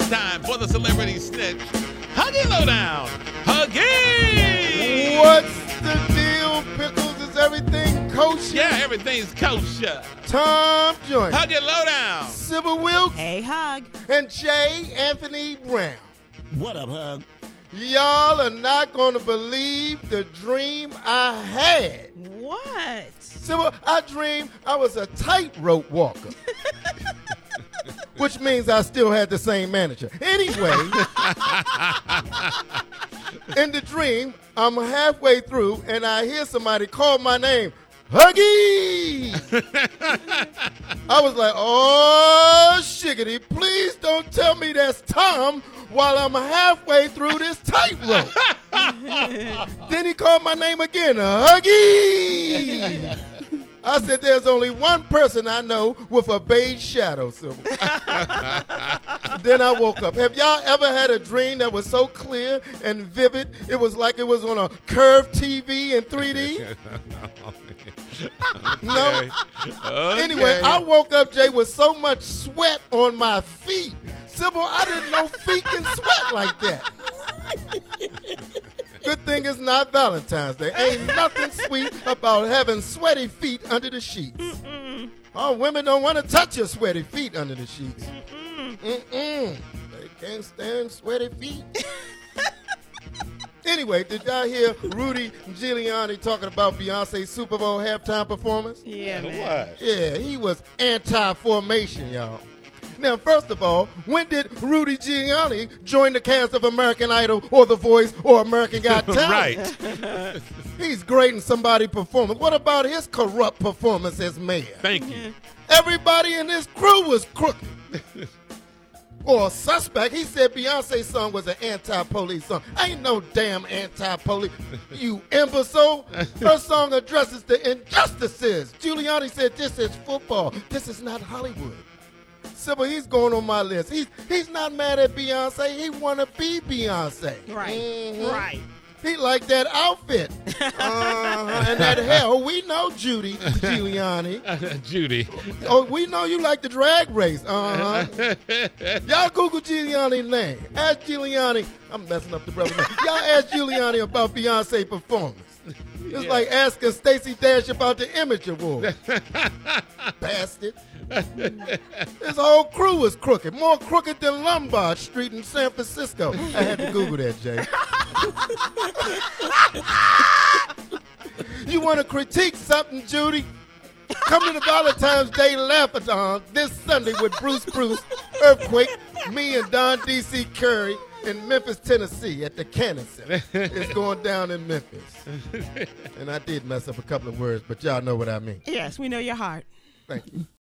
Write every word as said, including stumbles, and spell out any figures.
It's time for the celebrity snitch. Huggy Lowdown. Huggy! What's the deal, Pickles? Is everything kosher? Yeah, everything's kosher. Tom Joint. Huggy Lowdown. Sybil Wilkes. Hey, Hug. And J. Anthony Brown. What up, Hug? Y'all are not going to believe the dream I had. What? Sybil, I dreamed I was a tightrope walker. Which means I still had the same manager. Anyway, in the dream, I'm halfway through and I hear somebody call my name, Huggy! I was like, oh, shiggity, please don't tell me that's Tom while I'm halfway through this tightrope. Then he called my name again, Huggy! I said, there's only one person I know with a beige shadow, Sybil. Then I woke up. Have y'all ever had a dream that was so clear and vivid, it was like it was on a curved T V in three D? No? Okay. Anyway, I woke up, Jay, with so much sweat on my feet. Sybil, I didn't know feet can sweat like that. Good thing it's not Valentine's Day. Ain't nothing sweet about having sweaty feet under the sheets. Mm-mm. Oh, women don't want to touch your sweaty feet under the sheets. Mm-mm. Mm-mm. They can't stand sweaty feet. Anyway, did y'all hear Rudy Giuliani talking about Beyonce's Super Bowl halftime performance? Yeah, man. What? Yeah, he was anti-formation, y'all. Now, first of all, when did Rudy Giuliani join the cast of American Idol or The Voice or American Got Talent? Right. He's grading somebody's performance. What about his corrupt performance as mayor? Thank you. Everybody in his crew was crooked. Or a suspect. He said Beyonce's song was an anti-police song. Ain't no damn anti-police. You imbecile. Her song addresses the injustices. Giuliani said this is football. This is not Hollywood. Sybil, he's going on my list. He's he's not mad at Beyonce. He want to be Beyonce. Right, Mhm. right. He like that outfit. Uh-huh. And that hair. Oh, we know Judy Giuliani. Judy. Oh, we know you like the drag race. Uh-huh. Y'all Google Giuliani's name. Ask Giuliani. I'm messing up the brother's name. Y'all ask Giuliani about Beyonce performance. It's Yeah. like asking Stacey Dash about the Image Award. Bastard. His whole crew was crooked. More crooked than Lombard Street in San Francisco. I had to Google that, Jay. You want to critique something, Judy? Come to the Valentine's Day Laugh-a-thon this Sunday with Bruce Bruce, Earthquake, me and Don D C Curry in Memphis, Tennessee at the Cannon Center. It's going down in Memphis. And I did mess up a couple of words, but y'all know what I mean. Yes, we know your heart. Thank you.